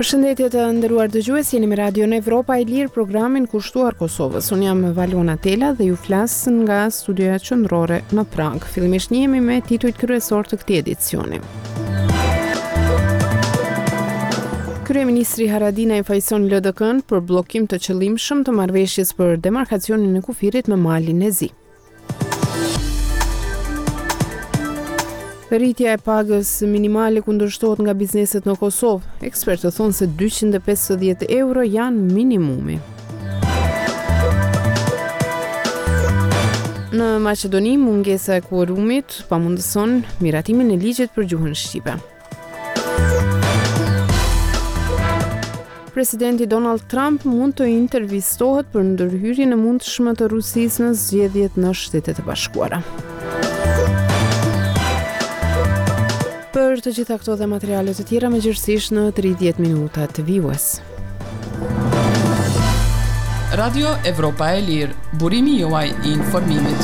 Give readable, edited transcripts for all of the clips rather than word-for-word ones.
Përshëndetje të nderuar dëgjues, jeni me Radion Evropa e Lirë, programin kushtuar Kosovës. Unë jam Valona Tela dhe ju flas nga studioja qendrore në Prag. Fillimisht njihemi me titujt kryesor të këtij edicioni. Kryeministri Haradinaj fajson LDK-n për bllokim të qëllimshëm të marrëveshjes për demarkacionin e kufirit me malin e Zi. Rritja e pagës minimale kundërshtohet nga bizneset në Kosovë. Ekspertët thonë se 250 euro janë minimumi. Në Maqedoni, mungesa e kuorumit pamundëson miratimin e ligjit për gjuhën shqipe. Presidenti Donald Trump mund të intervistohet për ndërhyrjen e mundshme të Rusisë në zgjedhjet në Shtetet e Bashkuara. Për të gjitha këto dhe materiale të tjera mëngjesisht në 30 minuta të vijues. Radio Evropa e Lirë, burimi juaj i informimit.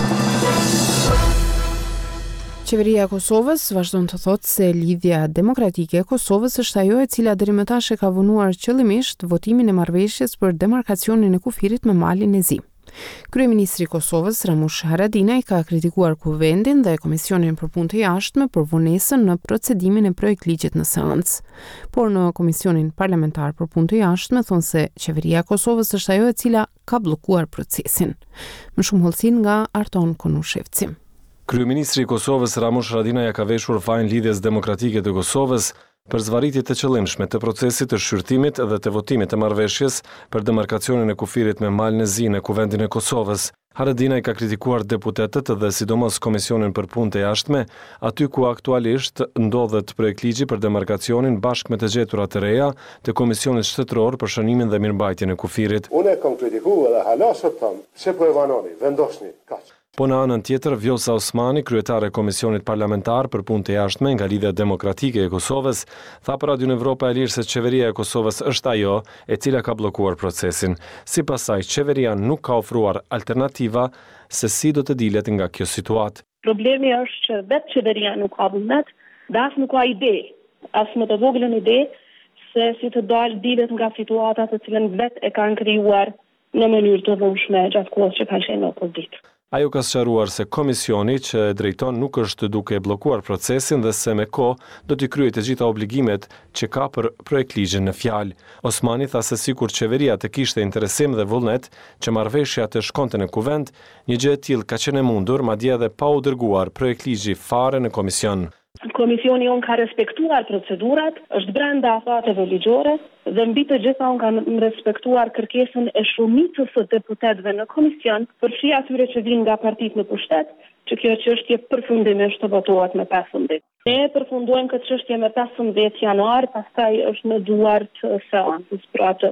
Qeveria e Kosovës vazhdon të thotë se lidhja demokratike e Kosovës është ajo e cila deri më tash e ka vonuar qëllimisht votimin e marrëveshjes për demarkacionin e kufirit me malin e Zi. Kryeministri i Kosovës Ramush Haradinaj ka kritikuar Kuvendin dhe Komisionin për Punë të Jashtme për vonesën në procedimin e projektligjit në seancë. Por në Komisionin Parlamentar për Punë të Jashtme thonë se qeveria e Kosovës është ajo e cila ka bllokuar procesin. Më shumë hollësin nga Arton Konushevci. Kryeministri i Kosovës Ramush Haradinaj ka veshur fajin lidhjes demokratike të Kosovës për zvarritje të qëllimshme të procesit të shqyrtimit dhe të votimit të marrëveshjes për demarkacionin e kufirit me malin e Zi në Kuvendin e Kosovës. Haradinaj ka kritikuar deputetët dhe sidomos Komisionin për Punë të Jashtme, aty ku aktualisht ndodhet projektligji për demarkacionin bashkë me të gjetura të reja të Komisionit Shtetëror për shënimin dhe mirëmbajtjen e kufirit. Unë e kam kritikuar dhe halasët tam, se po e vanoni, vendosni, kaq. Po në anën tjetër, Vjosa Osmani, kryetare e Komisionit Parlamentar për Punë të Jashtme nga Lidhja Demokratike e Kosovës, tha për Radion Evropa e Lirë se qeveria e Kosovës është ajo e cila ka bllokuar procesin. Sipas saj, qeveria nuk ka ofruar alternativa se si do të dilet nga kjo situatë. Problemi është që vetë qeveria nuk ka vullnet, dhe as nuk ka ide, as më të voglën ide se si të dilet nga situatat të cilën vetë e kanë krijuar në mënyrë të dhunshme gjatë kohës që kanë qenë në opozitë. Ajo ka sqaruar se komisioni që e drejton nuk është duke bllokuar procesin dhe se me kohë do t'i kryejë të gjitha obligimet që ka për projektligjin në fjalë. Osmani tha se sikur qeveria të kishte interesim dhe vullnet që marrëveshja të shkonte në kuvend, një gjë e tillë ka qenë e mundur, madje edhe pa u dërguar projektligji fare në komision. Komisioni on ka respektuar procedurat, është brenda afateve ligjore dhe mbi të gjitha on ka respektuar kërkesën e shumicës së deputetëve në komision, përfshi atyre që vinë nga partitë në pushtet, që kjo çështje përfundimisht të votohet me 15. Ne përfundojmë këtë çështje me 15 januar, pastaj është në duart seancës për atë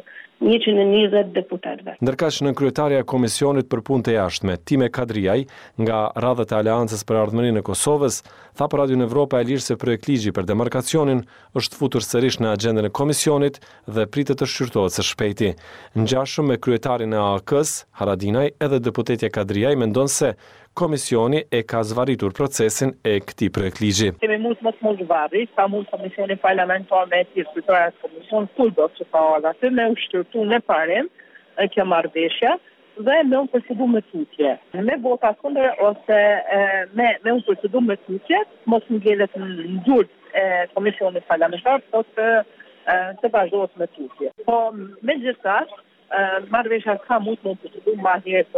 120 deputetëve. Ndërkaq në kryetaria e Komisionit për Punë të Jashtme, Time Kadriaj, nga radhët e Aleancës për Ardhmërinë e Kosovës, tha për Radion Evropa e Lirë se projektligji për demarkacionin është futur sërish në agjendën e komisionit dhe pritet të shqyrtohet së shpejti. Ngjashëm me kryetarin e AAK-s, Haradinaj, edhe deputetja Kadriaj mendon se komisioni e ka zvarritur procesin e këtij projektligji. Kemi mund të mos zvarri, ka mund komisioni parlamentar me kryetaria e komisionit kuldo që ka aty me ushtyrtu në parim kjo marrëveshje dhe me unë procedu me tutje. Me vota kundër ose me unë procedu me tutje, mos ngjelet në dur komisionit parlamentar, po të vazhdohet me tutje. Po megjithatë, marrëveshja ka mund të procedu më herë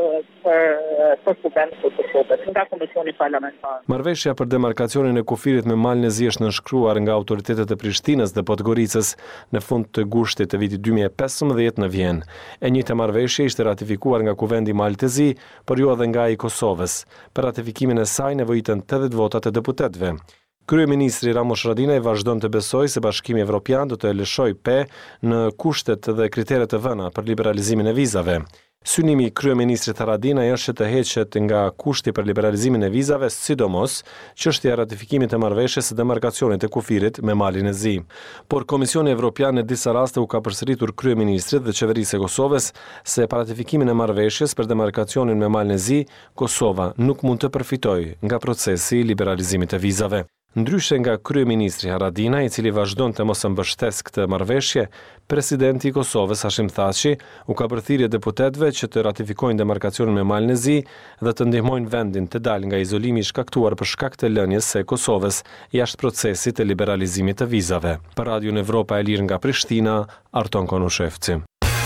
për kuvendin të Kosovës nga Komisioni Parlamentar. Marrëveshja për demarkacionin e kufirit me malin e Zi është nënshkruar nga autoritetet e Prishtinës dhe Podgoricës në fund të gushtit të vitit 2015 në Vjenë. E njëjta marrëveshje ishte ratifikuar nga Kuvendi i Malit të Zi, por jo edhe nga i Kosovës. Për ratifikimin e saj nevojiten 80 vota të deputetëve. Kryeministri Ramush Haradinaj vazhdon të besojë se Bashkimi Evropian do të lëshojë PE në kushtet dhe kriteret e vëna për liberalizimin e vizave. Synimi i kryeministrit Haradinaj është të heqet nga kushti për liberalizimin e vizave, sidomos çështja e ratifikimit të marrëveshjes së demarkacionit të kufirit me malin e Zi. Por Komisioni Evropian në disa raste u ka përsëritur kryeministrit dhe qeverisë së Kosovës se pa ratifikimin e marrëveshjes për demarkacionin me malin e Zi, Kosova nuk mund të përfitojë nga procesi i liberalizimit të vizave. Ndryshe nga kryeministri Haradinaj, I cili vazhdonte mos mbështesë këtë marrëveshje, presidenti I Kosovës Hashim Thaçi u ka përthirrje deputetëve që të ratifikojnë demarkacionin me Malin e Zi dhe të ndihmojnë vendin të dalë nga izolimi I shkaktuar për shkak të lënies së Kosovës jashtë procesit të liberalizimit të vizave. Për Radion Evropa e Lirë nga Prishtina, Arton Konushevci.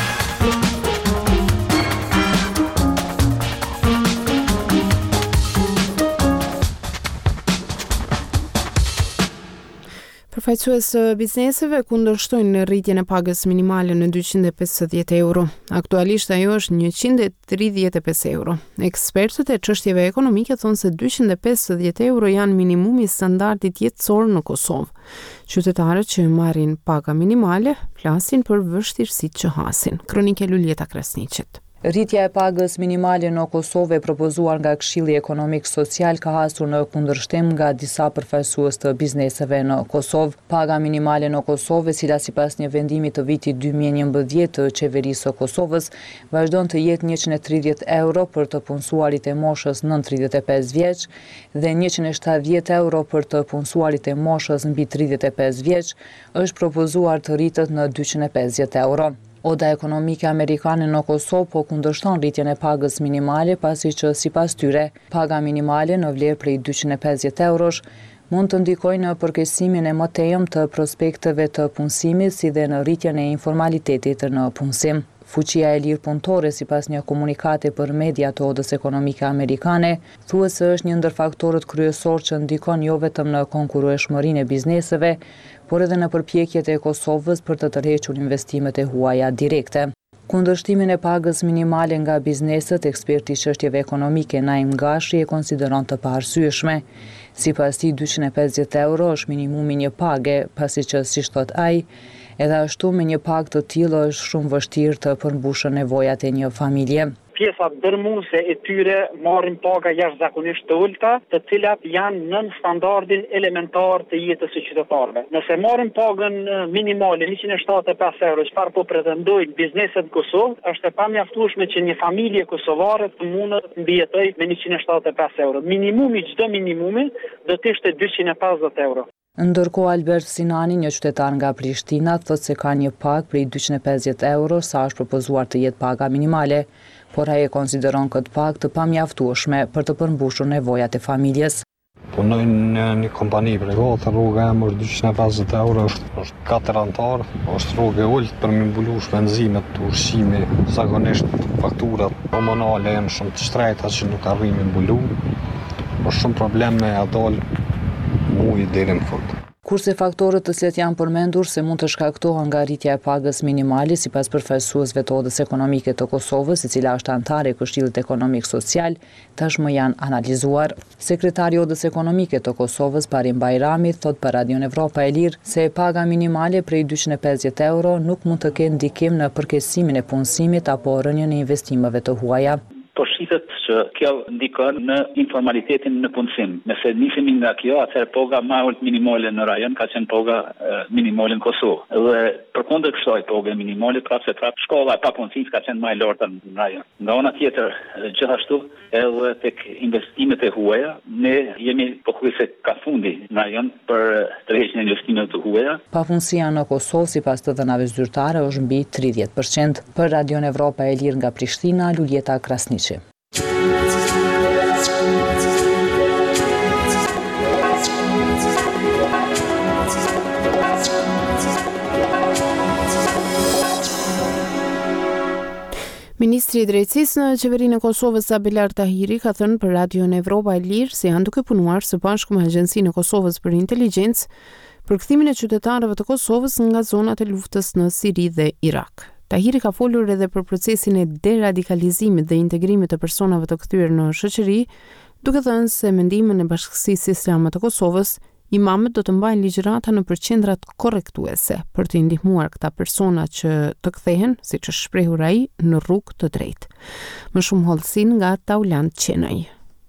Përfaqësues bizneseve kundërshtojnë rritjen e pagës minimale në 250 euro. Aktualisht ajo është 135 euro. Ekspertët e çështjeve ekonomike thonë se 250 euro janë minimumi I standardit jetësor në Kosovë. Qytetarët që marrin paga minimale flasin për vështirësitë që hasin. Kronike Luljeta Krasniqit. Rritja e pagës minimale në Kosovë e propozuar nga Këshilli Ekonomik Social ka hasur në kundërshtim nga disa përfaqësues të bizneseve në Kosovë. Paga minimale në Kosovë, e cila sipas një vendimi të vitit 2011 të qeverisë së Kosovës, vazhdon të jetë 130 euro për të punësuarit e moshës nën 35 vjeç dhe 170 euro për të punësuarit e moshës mbi 35 vjeç, është propozuar të rritet në 250 euro. Oda ekonomike amerikane në Kosovë po kundërshton rritjen e pagës minimale pasi që sipas tyre, paga minimale në vlerë prej 250 eurosh mund të ndikojë në përkeqësimin e mëtejëm të prospekteve të punësimit si dhe në rritjen e informalitetit në punësim. Fuqia e lirë punëtore, sipas një komunikati për media të Odës ekonomike amerikane, thuhet se është një ndër faktorët kryesor që ndikon jo vetëm në konkurrueshmërinë e bizneseve, por edhe në përpjekjet e Kosovës për të tërhequr investimet e huaja direkte. Kundërshtimin e pagës minimale nga bizneset, eksperti I çështjeve ekonomike Naim Gashi e konsideron të paarsyeshme. Sipas tij 250 euro është minimumi një page, pasi që siç thot ai, edhe ashtu me një pagë të tillë është shumë vështirë të përmbushën nevojat e një familje. Pjesa dërmuese e tyre marrin paga jashtëzakonisht të ulta, të cilat janë nën standardin elementar të jetës së qytetarëve. Nëse marrin pagën minimale 175 euro, çfarë po pretendojnë bizneset në Kosovë, është e pamjaftueshme që një familje kosovare të mundet të mbijetojë me 175 euro. Minimumi, çdo minimumi do të ishte 250 euro. Ndërkohë Albert Sinani, një qytetar nga Prishtina, thotë se ka një pagë prej 250 euro sa është propozuar të jetë paga minimale, por ai e konsideron këtë pagë të pamjaftueshme për të përmbushur nevojat e familjes. Punoj në një kompani private, rruga e mërë 250 euro, është 4 antar, është rrugë e ullët për me mbulu shpenzimet, ushqimi, zakonisht fakturat komunale janë shumë të shtrejta që nuk arrijmë mbulu, është shumë problem me adol muj deri në fund. Kurse faktorët të cilët janë përmendur se mund të shkaktohen nga rritja e pagës minimale sipas përfaqësuesve të Odës ekonomike të Kosovës, e cila është antare e Këshillit Ekonomik Social, tashmë janë analizuar. Sekretari I Odës ekonomike të Kosovës, Parim Bajrami, thot për Radion Evropa e Lirë se paga minimale prej 250 euro nuk mund të ketë ndikim në përkeqësimin e punësimit apo rënien e investimeve të huaja. Po shitet që kjo ndikon në informalitetin në punësim. Nëse nisemi nga kjo, atëherë paga më ulët minimale në rajon ka qenë paga minimale në Kosovë. Dhe përkundër kësaj page minimale, prapse shkolla e papunësisë ka qenë më e lartë në rajon. Nga ana tjetër, gjithashtu edhe tek investimet e huaja, ne jemi pothuajse ka fundi në rajon për tërheqjen e investimeve të huaja. Papunësia në Kosovë sipas të dhënave zyrtare është mbi 30%. Për Radion Evropa e Lirë nga Prishtina, Luljeta Krasniqi. Ministri I Drejtësisë në qeverinë e Kosovës Abelar Tahiri ka thënë për Radion Evropa e Lirë se janë duke punuar së bashku me Agjencinë e Kosovës për Inteligjencë për kthimin e qytetarëve të Kosovës nga zonat e luftës në Siri dhe Irak. Tahiri ka folur edhe për procesin e deradikalizimit dhe integrimit të personave të kthyer në shoqëri, duke thënë se me ndihmën e Bashkisë Islame të Kosovës, imamët do të mbajnë ligjërata në qendrat korrektuese për të ndihmuar këta persona që të kthehen, siç është shprehur ai, në rrugë të drejtë. Më shumë hollësin nga Tauland Qenaj.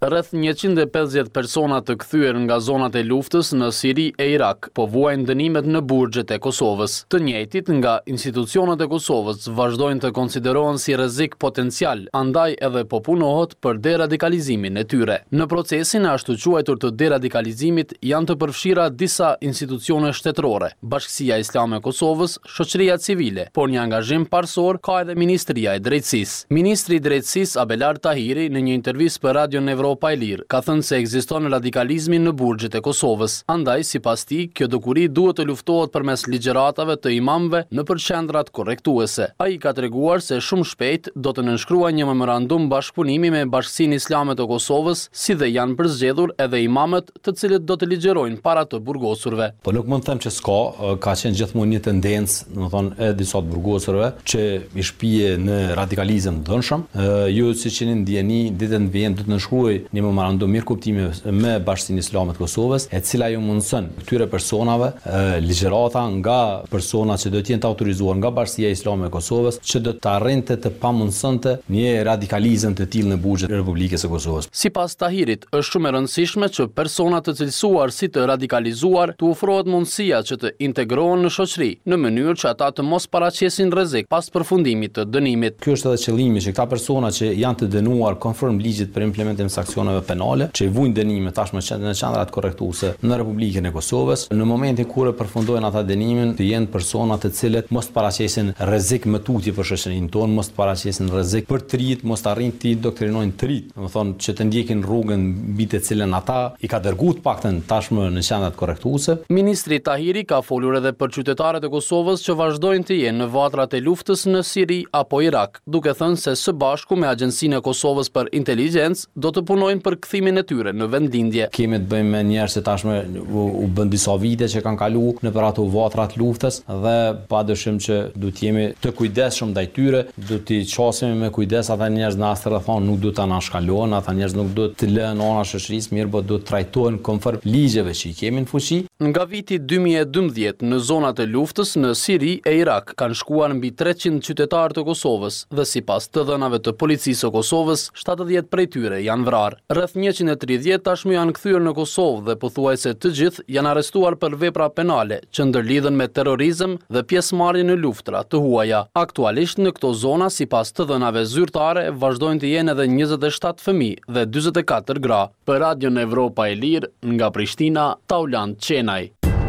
Rreth 150 persona të kthyer nga zonat e luftës në Siri e Irak po vuajnë dënimet në burgjet e Kosovës. Të njëjtit nga institucionet e Kosovës vazhdojnë të konsiderohen si rrezik potencial, andaj edhe po punohet për deradikalizimin e tyre. Në procesin e ashtu quajtur të deradikalizimit janë të përfshira disa institucione shtetërore, Bashkësia Islame e Kosovës, shoqëria civile, por një angazhim parsor ka edhe Ministria e Drejtësisë. Ministri i Drejtësisë Abelar Tahiri në një intervistë për Radio Evropa e Lirë ka thënë se ekziston radikalizmi në burgjet e Kosovës. Andaj, sipas tij, kjo dukuri duhet të luftohet përmes ligjëratave të imamëve në përqendrat korrektuese. Ai ka treguar se shumë shpejt do të nënshkruajë një memorandum bashkëpunimi me Bashkinë Islame të Kosovës, si dhe janë përzgjedhur edhe imamët, të cilët do të ligjërojnë para të burgosurve. Po nuk mund të them që ka qenë gjithmonë një tendencë, domethënë e disa të burgosurve që i shpije në radikalizëm të dhënshëm. Ju siç jeni ndjeni ditën e vjen do të nënshkruaj një memorandum mirë kuptimi me Bashkinë Islame të Kosovës, e cila ju mundson këtyre personave ligjërata nga persona që do të jenë të autorizuar nga Bashkia Islame e Kosovës që do të arrinte të pamundsonte një radikalizëm të tillë në burgjet e Republikës së Kosovës. Sipas Tahirit, është shumë e rëndësishme që persona të cilësuar si të radikalizuar të ofrohet mundësia që të integrohen në shoqëri në mënyrë që ata të mos paraqesin rrezik pas përfundimit të dënimit. Ky është edhe qëllimi që këta persona që janë të dënuar konform ligjit për implementim të sanksioneve penale, që i vujnë dënime tashmë në qendrat korrektuese në Republikën e Kosovës, në momentin kur e përfundojnë ata dënimin, të jenë persona të cilët mos paraqesin rrezik më tutje për shoqërinë tonë, mos paraqesin rrezik për të rinjt, mos arrin të doktrinojnë të rinjt, domethënë që të ndjekin rrugën mbi të cilën ata i ka dërguar të paktën tashmë në qendrat korrektuese. Ministri Tahiri ka folur edhe për qytetarët e Kosovës që vazhdojnë të jenë në vatrat e luftës në Siri apo Irak, duke thënë se së bashku me Agjencinë e Kosovës për Inteligjencë do të punojnë për kthimin e tyre në vendlindje. Kemi të bëjmë me njerëz që tashmë u bën disa vite që kanë kaluar në për ato vatrat luftës dhe padyshim që duhet jemi të kujdesshëm ndaj tyre, duhet t'i çosim me kujdes ata njerëz në astrafon, nuk duhet ta nashkalojnë, ata njerëz nuk duhet të lënë ana shoqërisë, mirë, por duhet trajtohen konform ligjeve që i kemi në fuqi. Nga viti 2012 në zonat e luftës në Siri e Irak kanë shkuar mbi 300 qytetarë të Kosovës dhe sipas të dhënave të policisë së Kosovës, 70 prej tyre janë vrarë. Rreth 130 tashmë janë kthyer në Kosovë dhe pothuajse të gjithë janë arrestuar për vepra penale që ndërlidhen me terrorizëm dhe pjesëmarrje në luftra të huaja. Aktualisht në këto zona, sipas të dhënave zyrtare, vazhdojnë të jenë edhe 27 fëmijë dhe 44 gra. Për Radion Evropa e Lirë, nga Prishtina, Taulant Qenaj.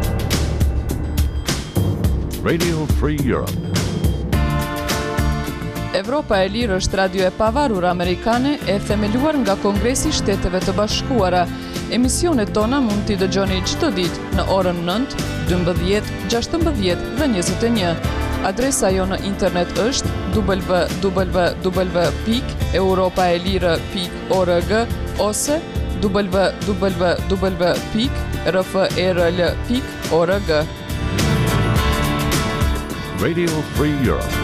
Radio Free Europe. Evropa e Lirë është radio e pavarur amerikane e themeluar nga Kongresi i Shteteve të Bashkuara. Emisionet tona mund t'i dëgjoni çdo ditë në orën 9, 12, 16 dhe 21. Adresa jo në internet është www.europaelire.org ose www.rfrl.org. Radio Free Europe.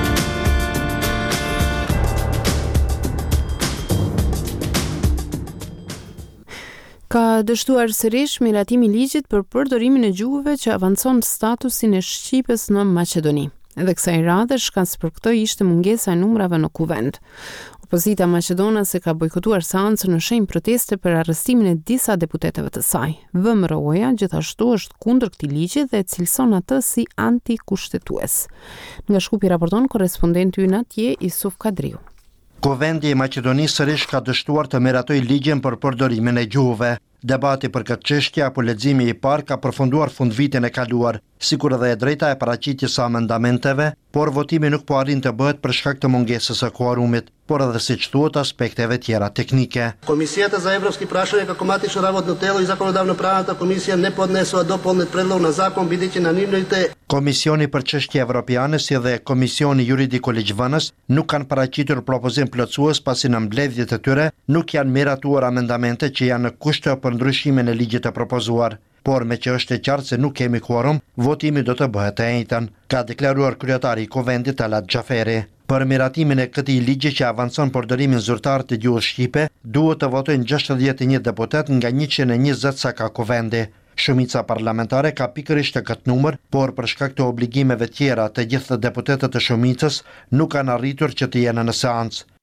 Ka dështuar sërish miratimi i ligjit për përdorimin e gjuhëve që avancon statusin e shqipes në Maqedoni. Edhe kësaj radhe shkans për këtë ishte mungesa e numrave në kuvend. Opozita maqedonase ka bojkotuar seancën në shenjë proteste për arrestimin e disa deputetëve të saj. VMRO-ja gjithashtu është kundër këtij ligji dhe cilëson atë si antikushtetues. Nga Shkupi raporton korrespondenti ynë atje Isuf Kadriu. Kuvendi i Maqedonisë sërish ka dështuar të miratojë ligjin për përdorimin e gjuhëve. Debati për këtë çështje apo leximi i parë ka përfunduar fundvitin e kaluar, sikur edhe e drejta e paraqitjes së amendamenteve, por votimi nuk po arrin të bëhet për shkak të mungesës së kuorumit, por edhe siç thuhet aspekteve tjera teknike. Komisията за европски прашања како матично работно тело и законодавно-правната комисија не поднесоа дополнет предлог на закон бидејќи на нивните. Komisioni për çështje evropiane si dhe Komisioni Juridiko-Ligjvënës nuk kanë paraqitur propozim plotësues pasi në mbledhjet e tyre nuk janë miratuar amendamente që janë në kusht për ndryshimin e ligjit të propozuar. Por me që është e qartë se nuk kemi quorum, votimi do të bëhet e njëjtën, ka deklaruar kryetari i Kuvendit Talat Xhaferi. Për miratimin e këtij ligji që avancon përdorimin zyrtar të gjuhës shqipe, duhet të votojnë 61 deputet nga 120 sa ka Kuvendi. Shumica parlamentare ka pikërisht të këtë numër, por për shkak të obligimeve tjera të gjithë deputetët e shumicës nuk kanë arritur që të jenë në seancë.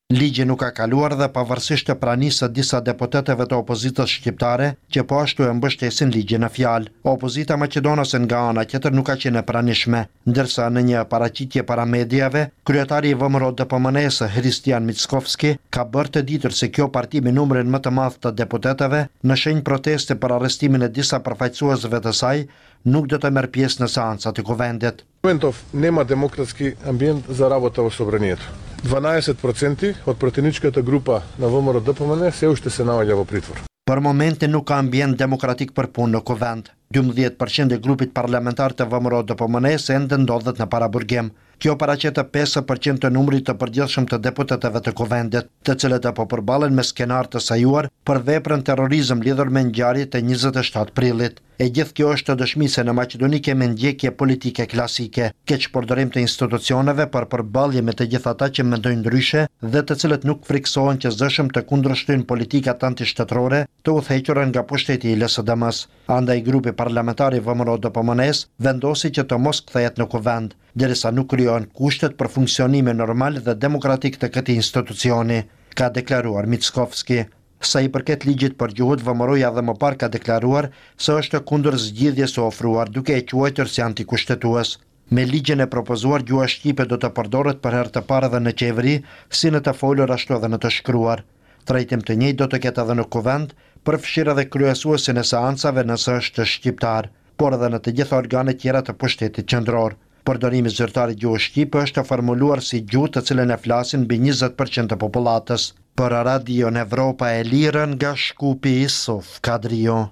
Ligji nuk ka kaluar dhe pavarësisht të pranisë së disa deputetëve të opozitës shqiptare, që po ashtu e mbështesin ligjin në fjalë. Opozita maqedonase nga ana tjetër nuk ka qenë e pranishme, ndërsa në një paraqitje para mediave, kryetari i VMRO-DPMNE-s Hristian Mickovski ka bërë të ditur se kjo parti me numrin më të madh të deputetëve, në shenjë proteste për arrestimin e disa përfaqësuesve të saj, nuk do të merr pjesë në seancat e kuvendit. Моментов нема демократски амбиент за работа во собранието. 12% од пратеничката група на ВМРО-ДПМНЕ се уште се наоѓа во притвор. Për momentin nuk ka ambient demokratik për punë në kuvend. 12% e grupit parlamentar të VMRO-DPMNE-s ende ndodhet në paraburgim. Kjo paraqet 5% të numrit të përgjithshëm të deputetëve të kuvendit, të cilët apo përballen me skenar të sajuar për veprën terrorizëm lidhur me ngjarjet e 27 prillit. E gjithë kjo është dëshmi se në Maqedoni kemi ndjekje politike klasike, keq përdorim të institucioneve për përballje me të gjithë ata që mendojnë ndryshe dhe të cilët nuk friksohen që zëshëm të kundërshtojnë politikat antishtetrore të udhëhequra nga pushteti i LSDM-s. Andaj grupi parlamentar i VMRO-DPMNE-s vendosi që të mos kthehet në kuvend, derisa nuk krijohen kushtet për funksionime normal dhe demokratik të këtij institucioni, ka deklaruar Mickovski. Sa i përket ligjit për gjuhët, VMRO-ja dhe më parë ka deklaruar se është kundër zgjidhjes së ofruar, duke e quajtur si antikushtetues. Me ligjin e propozuar, gjuha shqipe do të përdoret për herë të parë edhe në qeveri, si në të folur ashtu edhe në të shkruar. Trajtim të njëjtë do të ketë edhe në kuvend, përfshirë edhe kryesuesin e seancave nëse është shqiptar, por edhe në të gjitha organet tjera të pushtetit qendror. Përdorimi zyrtar i gjuhës shqipe është formuluar si gjuhë të cilën e flasin mbi 20% të popullatës. Për Radio Evropa e Lirë nga Shkupi Isuf Kadrio.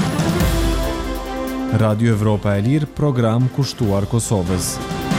Radio Evropa e Lirë, program kushtuar Kosovës.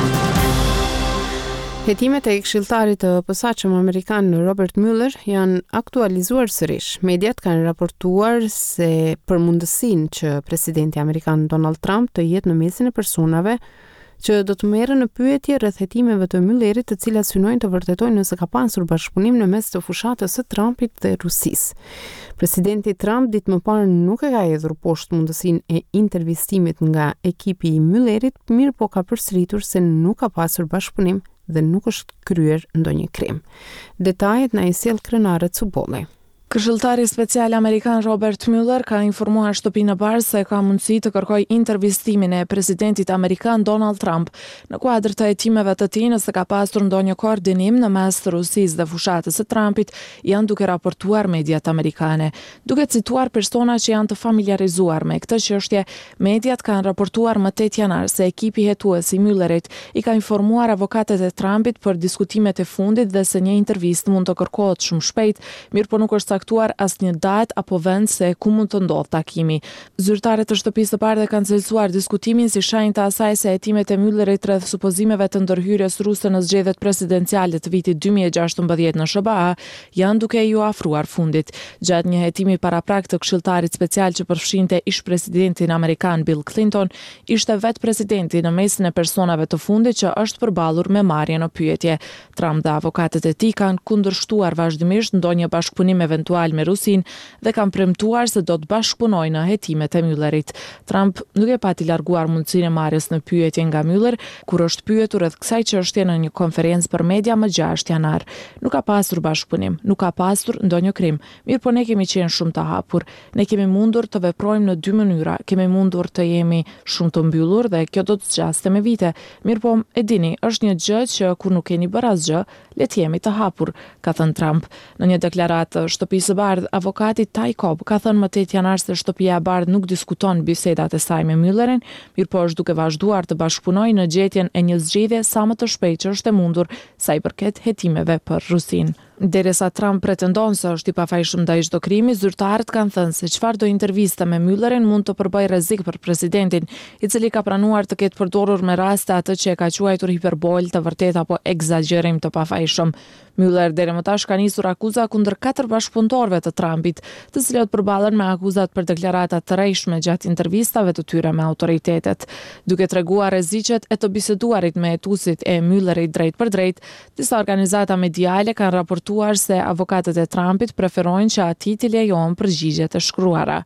Hetimet e këshilltarit të posaçëm amerikan Robert Mueller janë aktualizuar sërish. Mediat kanë raportuar se për mundësinë që presidenti amerikan Donald Trump të jetë në mesin e personave që do të merren në pyetje rreth hetimeve të Müllerit, të cilat synojnë të vërtetojnë nëse ka pasur bashkëpunim në mes të fushatës së Trumpit dhe Rusisë. Presidenti Trump ditë më parë nuk e ka hedhur poshtë mundësinë e intervistimit nga ekipi i Müllerit, mirë po ka përsëritur se nuk ka pasur bashkëpunim dhe nuk është kryer ndonjë krim. Detajet na i sjell krenare Cubolli. Këshilltari special amerikan Robert Mueller ka informuar shtëpinë e parë se ka mundësi të kërkojë intervistimin e presidentit amerikan Donald Trump në kuadër të hetimeve të tij nëse ka pasur ndonjë koordinim në mes të Rusisë dhe fushatës së Trumpit, janë duke raportuar mediat amerikane. Duke cituar persona që janë të familarizuar me këtë çështje, mediat kanë raportuar më 8 janar se ekipi hetues i Müllerit i ka informuar avokatët e Trumpit për diskutimet e fundit dhe se një intervistë mund të kërkohet shumë shpejt, mirëpo nuk është aktuar asnjë datë apo vend se ku mund të ndodhë takimi. Zyrtarët të shtëpisë së parë kanë cilësuar diskutimin si shenjë të asaj se hetimet e Müllerit rreth supozimeve të ndërhyrjes ruse në zgjedhjet presidenciale të vitit 2016 në SBA janë duke iu afruar fundit. Gjatë një hetimi paraprak të këshilltarit special që përfshinte ish presidentin amerikan Bill Clinton, ishte vetë presidenti në mesin e personave të fundit që është përballur me marrje në pyetje. Trump dhe avokatët e tij kanë kundërshtuar vazhdimisht ndonjë bashkëpunim eventual me Rusin dhe kanë premtuar se do të bashkëpunojnë në hetimet e Müllerit. Trump nuk e pati larguar mundësinë e marrjes në pyetje nga Müller, kur është pyetur rreth kësaj çështje në një konferencë për media më 6 janar. Nuk ka pasur bashkëpunim, nuk ka pasur ndonjë krim. Mirëpo ne kemi qenë shumë të hapur. Ne kemi mundur të veprojmë në 2 mënyra. Kemi mundur të jemi shumë të mbyllur dhe kjo do të zgjaste me vite. Mirëpo e dini, është një gjë që kur nuk keni bërë asgjë, le të jemi të hapur, ka thënë Trump. Në një deklaratë Shtëpisë së Bardhë, avokati Ty Cobb ka thënë më 8 janar se Shtëpia e Bardhë nuk diskuton bisedat e saj me Müllerin, mirëpo është duke vazhduar të bashkëpunojë në gjetjen e një zgjedhje sa më të shpejtë që është e mundur sa i përket hetimeve për Rusinë. Derisa Trump pretendon se është i pafajshëm ndaj çdo krimi, zyrtarët kanë thënë se çfarëdo interviste me Müllerin mund të përbëjë rrezik për presidentin, i cili ka pranuar të ketë përdorur me raste atë që e ka quajtur hiperbol, të vërtetë apo egzagerim të pafajshëm. Müller deri më tash ka nisur akuza kundër 4 bashkëpunëtorëve të Trumpit, të cilët përballen me akuzat për deklarata të rrejshme gjatë intervistave të tyre me autoritetet. Duke treguar rreziqet e të biseduarit me hetuesit e Müllerit drejt për drejt, disa organizata mediale kanë raportuar se avokatët e Trumpit preferojnë që atij t'i lejohen përgjigjet e shkruara.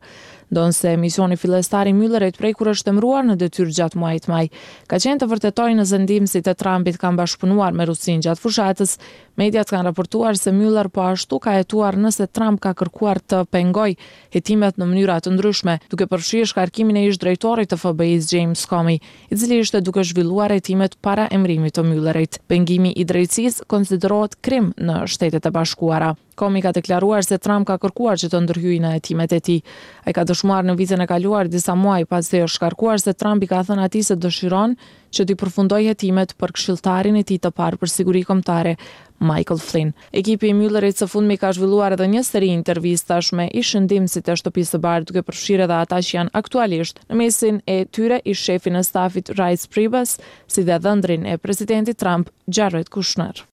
ndonse misioni fillestari Müllerit prej kur është emëruar në detyrë gjatë muajit maj. Ka qenë të vërtetojë në zëndimësit e Trumpit kanë bashkëpunuar me Rusin gjatë fushatës. Mediat kanë raportuar se Müller po ashtu ka hetuar nëse Trump ka kërkuar të pengoj hetimet në mënyra të ndryshme, duke përfshirë shkarkimin e ish-drejtorit të FBI-s James Comey, i cili ishte duke zhvilluar hetimet para emërimit të Müllerit. Pengimi i drejtësisë konsiderohet krim në Shtetet e Bashkuara. Comey ka deklaruar se Trump ka kërkuar që të ndërhyjë në hetimet e tij. Ai ka dëshmuar në vitin e kaluar disa muaj pas se është shkarkuar se Trump i ka thënë atij se dëshiron që t'i përfundojë hetimet për këshilltarin e tij të parë për siguri kombëtare, Michael Flynn. Ekipi i Müllerit së fundmi ka zhvilluar edhe një seri intervistash me ish-shëndimësit e Shtëpisë së Bardhë, duke përfshirë edhe ata që janë aktualisht në mesin e tyre i shefin e stafit Reince Priebus, si dhe dhëndrin e presidentit Trump, Jared Kushner.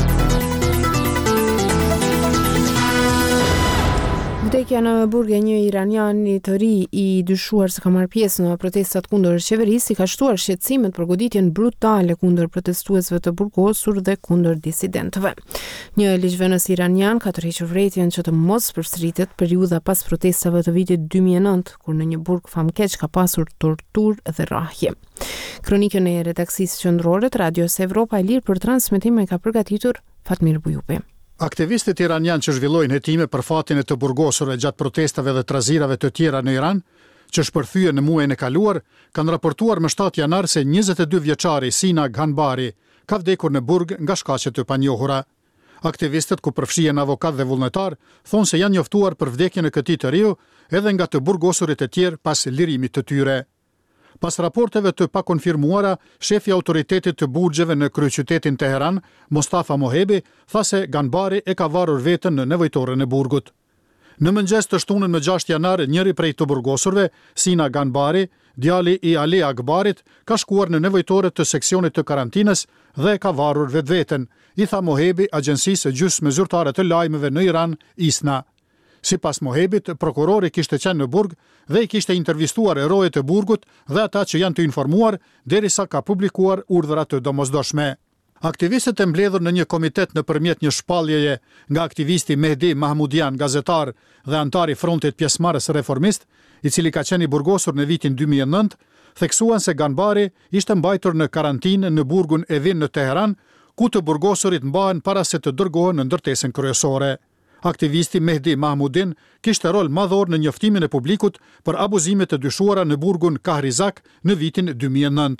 Vdekja në burg e një iraniani të ri i dyshuar se ka marrë pjesë në protestat kundër qeverisë i ka shtuar shqetësimet për goditjen brutale kundër protestuesve të burgosur dhe kundër disidentëve. Një ligjvënës iranian ka tërhequr vërejtjen që të mos përsëritet periudha pas protestave të vitit 2009, kur në një burg famkeq ka pasur torturë dhe rrahje. Kronikën e redaksisë qendrore të Radios Evropa e Lirë për transmetim e ka përgatitur Fatmir Bujupi. Aktivistët iranian që zhvillojnë hetime për fatin e të burgosurve gjatë protestave dhe trazirave të tjera në Iran, që shpërthye në muajin e kaluar, kanë raportuar më 7 janar se 22 vjeçari Sina Ghanbari ka vdekur në burg nga shkaqe të panjohura. Aktivistët, ku përfshihen avokat dhe vullnetar, thonë se janë njoftuar për vdekjen e këtij të riu edhe nga të burgosurit e tjerë pas lirimit të tyre. Pas raporteve të pakonfirmuara, shefi i autoritetit të burgjeve në kryeqytetin Teheran, Mostafa Mohebi, tha se Ghanbari e ka varur veten në nevojtorën e burgut. Në mëngjes të shtunën më 6 janar, njëri prej të burgosurve, Sina Ghanbari, djali i Ali Akbarit, ka shkuar në nevojtore të seksionit të karantinës dhe ka varur vetveten, i tha Mohebi agjensisë gjysmë zyrtare të lajmeve në Iran, ISNA. Sipas Mohebit, prokurori kishte qenë në burg dhe i kishte intervistuar erojët e burgut dhe ata që janë të informuar derisa ka publikuar urdhra të domosdoshme. Aktivistët e mbledhur në një komitet nëpërmjet një shpalljeje nga aktivisti Mehdi Mahmudian, gazetar dhe antar i Frontit Pjesëmarrës Reformist, i cili ka qenë i burgosur në vitin 2009, theksuan se Ghanbari ishte mbajtur në karantinë në burgun Evin në Teheran, ku të burgosurit mbahen para se të dërgohen në ndërtesën kryesore. Aktivisti Mehdi Mahmudin kishte rol madhor në njoftimin e publikut për abuzimet e dyshuara në burgun Kahrizak në vitin 2009.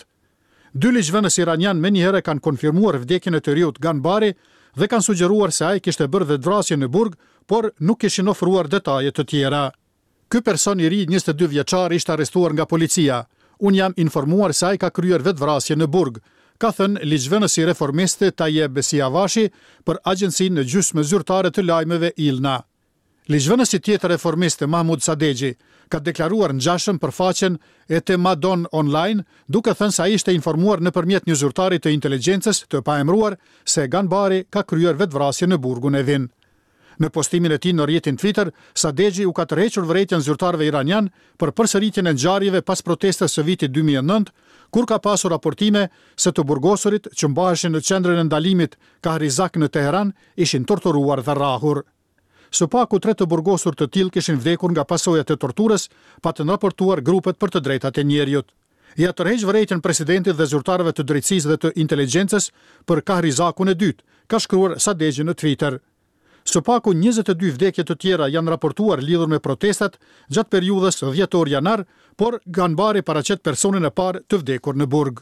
2 ligjvënës iranian menjëherë kanë konfirmuar vdekjen e të riut Ghanbari dhe kanë sugjeruar se ai kishte bërë vetvrasje në burg, por nuk kishin ofruar detaje të tjera. Ky person i ri, 22 vjeçar, ishte arrestuar nga policia. Unë jam informuar se ai ka kryer vetvrasje në burg, ka thënë ligjvënësi reformiste Tayyeb Siavashi për agjencinë në gjysmë zyrtare të lajmeve ILNA. Ligjvënësi tjetër reformiste Mahmud Sadegji ka deklaruar ngjashëm për faqen e Temadon Online, duke thënë se ai ishte informuar nëpërmjet një zyrtari të inteligjencës të paemëruar se Ghanbari ka kryer vetvrasje në burgun Evin. Në postimin e tij në rrjetin Twitter, Sadegji u ka tërhequr vërejtjen zyrtarëve iranian për përsëritjen e ngjarjeve pas protestës së vitit 2009, kur ka pasur raportime se të burgosurit që mbaheshin në qendrën e ndalimit Kahrizak në Teheran ishin torturuar dhe rrahur. Së paku 3 të burgosur të tillë kishin vdekur nga pasojat e torturës, pa të raportuar grupet për të drejtat e njerëzit. Ja tërheq vërejtjen presidentit dhe zyrtarëve të drejtësisë dhe të inteligjencës për Kahrizakun e dytë, ka shkruar Sadegji në Twitter. Së paku 22 vdekje të tjera janë raportuar lidhur me protestat gjatë periudhës dhjetor-janar, por Ghanbari paraqet personin e parë të vdekur në burg.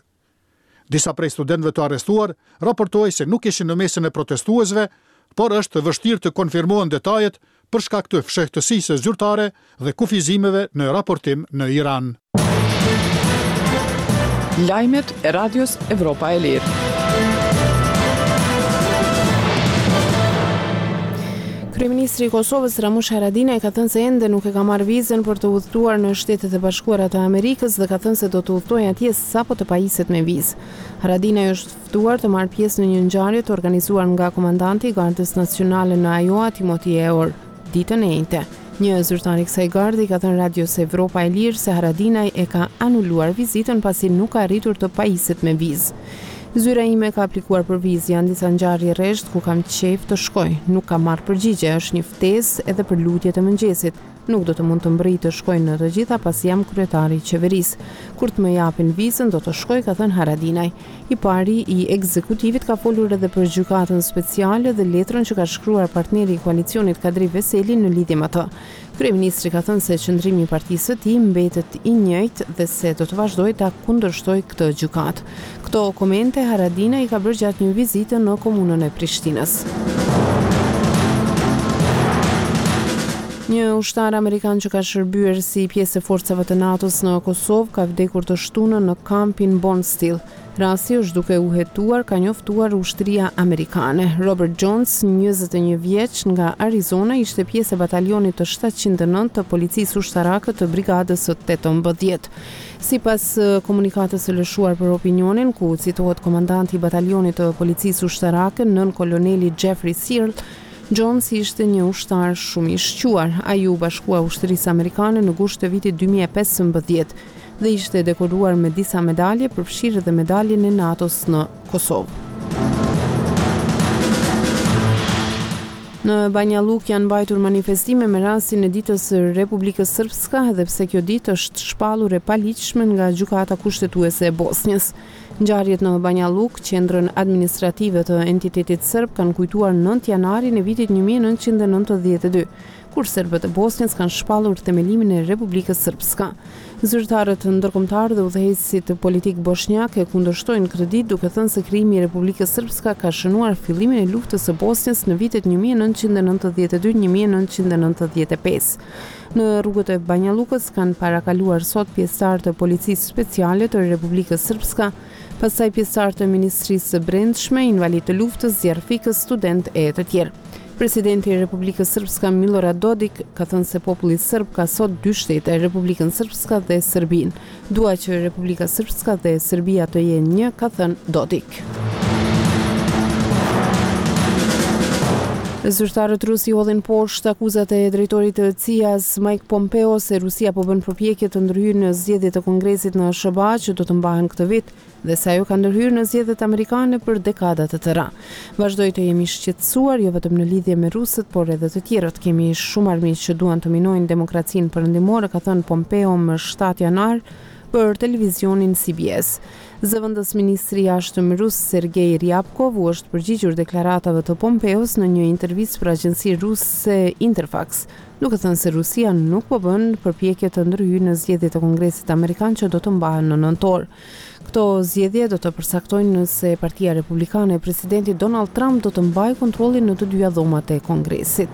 Disa prej studentëve të arrestuar raportojnë se nuk ishin në mesin e protestuesve, por është vështirë të konfirmohen detajet për shkak të fshehtësisë zyrtare dhe kufizimeve në raportim në Iran. Lajmet e Radios Evropa e Lirë. Kryeministri i Kosovës Ramush Haradinaj ka thënë se ende nuk e ka marrë vizën për të udhëtuar në Shtetet e Bashkuara të Amerikës dhe ka thënë se do të udhëtojë atje sapo të pajiset me vizë. Haradinaj është ftuar të marrë pjesë në një ngjarje të organizuar nga komandanti i Gardës Nacionale në Iowa, Timothy Eor, ditën e njëjtë. Një zyrtar i kësaj gardi ka thënë Radios Evropa e Lirë se Haradinaj e ka anuluar vizitën pasi nuk ka arritur të pajiset me vizë. Zyra ime ka aplikuar për vizë, janë disa ngjarje rresht ku kam qejf të shkoj. Nuk kam marrë përgjigje, është një ftesë edhe për lutjet e mëngjesit, nuk do të mund të mbërrijë të shkoj në të gjitha pasi jam kryetari i qeverisë. Kur të më japin vizën do të shkoj, ka thënë Haradinaj. I pari i ekzekutivit ka folur edhe për gjykatën speciale dhe letrën që ka shkruar partneri i koalicionit Kadri Veseli në lidhje me të. Kryeministri ka thënë se qëndrimi i partisë së tij mbetet i njëjtë dhe se do të vazhdojë ta kundërshtojë këtë gjykatë. Këto komente Haradinaj i ka bërë gjatë një vizite në komunën e Prishtinës. Një ushtar amerikan që ka shërbyer si pjesë e forcave të NATO-s në Kosovë ka vdekur të shtunën në kampin Bondsteel. Rasti është duke u hetuar, ka njoftuar ushtria amerikane. Robert Jones, 21 vjeç nga Arizona, ishte pjesë e batalionit të 709 të policisë ushtarake të brigadës së 18. Sipas komunikatës së lëshuar për opinionin, ku citohet komandanti i batalionit të policisë ushtarake, nën koloneli Jeffrey Searle, Jones ishte një ushtar shumë i shquar. Ai u bashkua ushtrisë amerikane në gusht të vitit 2015 dhe ishte dekoruar me disa medalje, përfshirë edhe medaljen e NATO-s në Kosovë. Në Banja Luka janë mbajtur manifestime me rastin e ditës së Republikës Srpska, edhe pse kjo ditë është shpallur e paligjshme nga gjykata kushtetuese e Bosnjës. Ngjarjet në Banja Luka, qendrën administrative të entitetit serb, kanë kujtuar 9 janarin e vitit 1992, kur serbët e Bosnjës kanë shpallur themelimin e Republikës Srpska. Zyrtarët ndërkombëtar dhe udhëheqësit politik bosnjak e kundërshtojnë këtë ditë, duke thënë se krijimi i Republikës Srpska ka shënuar fillimin e luftës së Bosnjës në vitet 1992-1995. Në rrugët e Banja Lukës kanë parakaluar sot pjesëtarë të policisë speciale të Republikës Srpska, pastaj pjesëtarë të Ministrisë së Brendshme, invalid të luftës, zjarfikës, student e të tjerë. Presidenti i Republikës Srpska Milorad Dodik ka thënë se populli serb ka sot 2 shtete, Republikën Srpska dhe Serbinë. Dua që Republika Srpska dhe Serbia të jenë një, ka thënë Dodik. Zyrtarët rusi hodhin poshtë akuzat e drejtorit të CIA-s Mike Pompeo se Rusia po bën përpjekje të ndërhyrë në zgjedhjet e Kongresit në SBA që do të mbahen këtë vit dhe se ajo ka ndërhyrë në zgjedhjet amerikane për dekada të tëra. Vazhdoi të jemi shqetësuar jo vetëm në lidhje me rusët, por edhe të tjerët. Kemi shumë armiq që duan të minojnë demokracinë perëndimore, ka thënë Pompeo më 7 janar për televizionin CBS. Zëvendës ministri i jashtëm rus Sergei Ryabkov u është përgjigjur deklaratave të Pompeos në një intervistë për agjensinë ruse Interfax, duke thënë se Rusia nuk po bën përpjekje të ndërhyjë në zgjedhjet e Kongresit Amerikan që do të mbahen në nëntor. Këto zgjedhje do të përcaktojnë nëse Partia Republikane e presidentit Donald Trump do të mbajë kontrollin në të dyja dhomat e Kongresit.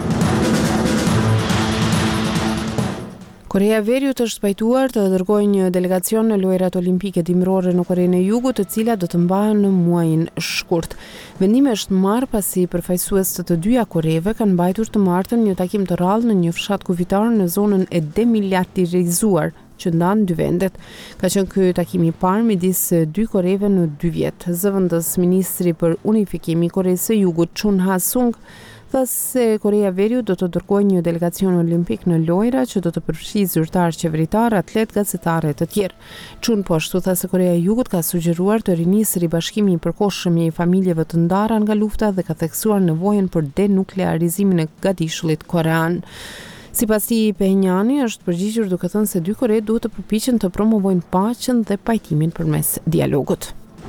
Korea e Veriut është pajtuar të dërgojë një delegacion në lojrat olimpike dimrore në Korenë e Jugut, të cilat do të mbahen në muajin shkurt. Vendimi është marrë pasi përfaqësues të dyja Koreve kanë mbajtur të martën një takim të rrallë në një fshat kufitar në zonën e demilitarizuar që ndan dy vendet. Ka qenë ky takimi i parë midis dy Koreve në 2 vjet. Zëvendës ministri për unifikim i Koreas së Jugut Chun Ha-sung tha se Korea e Veriut do të dërgojë një delegacion olimpik në lojra që do të përfshijë zyrtar qeveritar, atlet, gazetarë e të tjerë. Chun po ashtu tha se Korea e Jugut ka sugjeruar të rinisë ribashkimi i përkohshëm i familjeve të ndara nga lufta dhe ka theksuar nevojën për denuklearizimin e gatishullit korean. Sipas tij, Pyongyang është përgjigjur duke thënë se dy Koret duhet të përpiqen të promovojnë paqen dhe pajtimin përmes dialogut.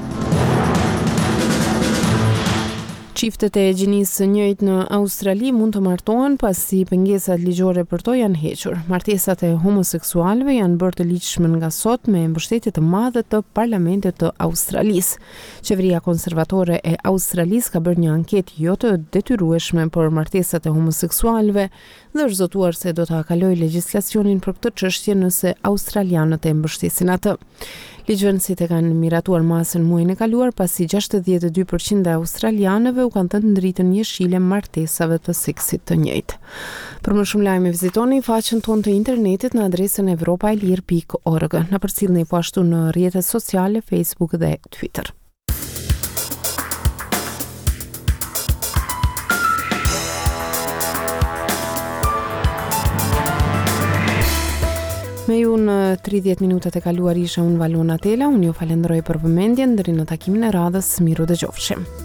Çiftet e gjinisë së njëjtë në Australi mund të martohen pasi pengesat ligjore për to janë hequr. Martesat e homoseksualëve janë bërë të ligjshme nga sot me mbështetje të madhe të Parlamentit të Australisë. Qeveria konservatore e Australisë ka bërë një anketë jo të detyrueshme për martesat e homoseksualëve dhe është zotuar se do ta kalojë legjislacionin për këtë çështje nëse australianët e mbështesin atë. Ligjvënësit e kanë miratuar masën muajin e kaluar pasi 62% e australianëve u kanë thënë ndritën jeshile martesave të seksit të njëjtë. Për më shumë lajme vizitoni faqen tonë të internetit në adresën evropailir.org. Na përcjellni po ashtu në rrjetet sociale Facebook dhe Twitter. Me ju në 30 minutat e kaluar isha unë Valona Tela, unë ju falenderoj për vëmendjen, deri në takimin e radhës, miru dëgjofshim.